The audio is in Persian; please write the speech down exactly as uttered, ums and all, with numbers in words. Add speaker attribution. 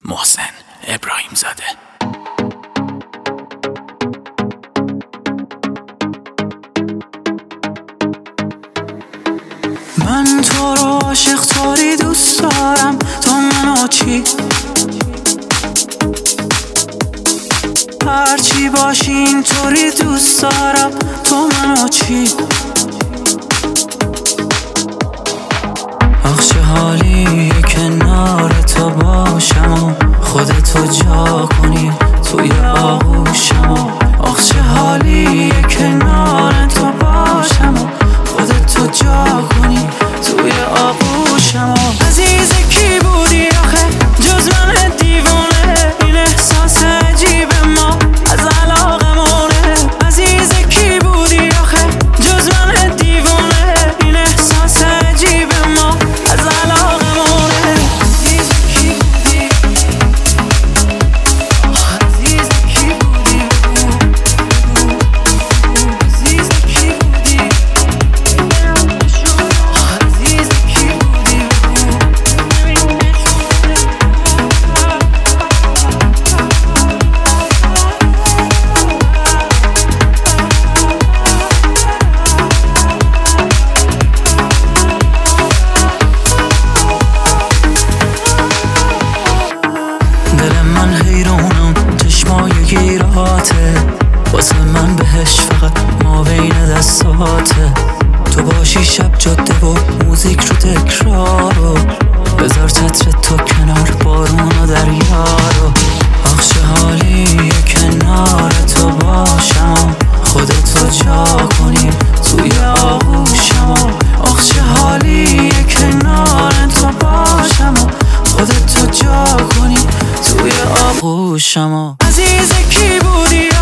Speaker 1: محسن ابراهیم زاده. من تو رو عاشق طوری دوست دارم، تو منو چی؟ هرچی باشی اینطوری دوست دارم، تو منو چی؟ آخ چه حالیه کنار تو باشم و خودتو جا کنی توی آغوشم و آخ چه حالیه کنار تو باشم و خودتو جا کنی توی آغوشم و عزیز کی بودی آخه جز من دیوانه، این احساس عجیب ما از علاقمونه. عزیز کی بودی آخه جز من دیوانه، این احساس عجیب ما از علاقمونه. عزیز کی بودی؟ عزیز کی بودی؟ عزیز کی بودی؟ عزیز کی بودی؟ دل من حیرانم، چشمای گیراته واسه من بهش فقط ما بین دستاته. تو باشی شب جاده و موزیک رو تکرارو، بذار چتر تو کنار بارون و دریا رو. آخ چه حالیه کنار تو باشم و خودتو جا کنی توی آغوشم و آخ چه حالیه کنار تو باشم و خودتو جا کنی توی آغوشم و عزیز کی بودی؟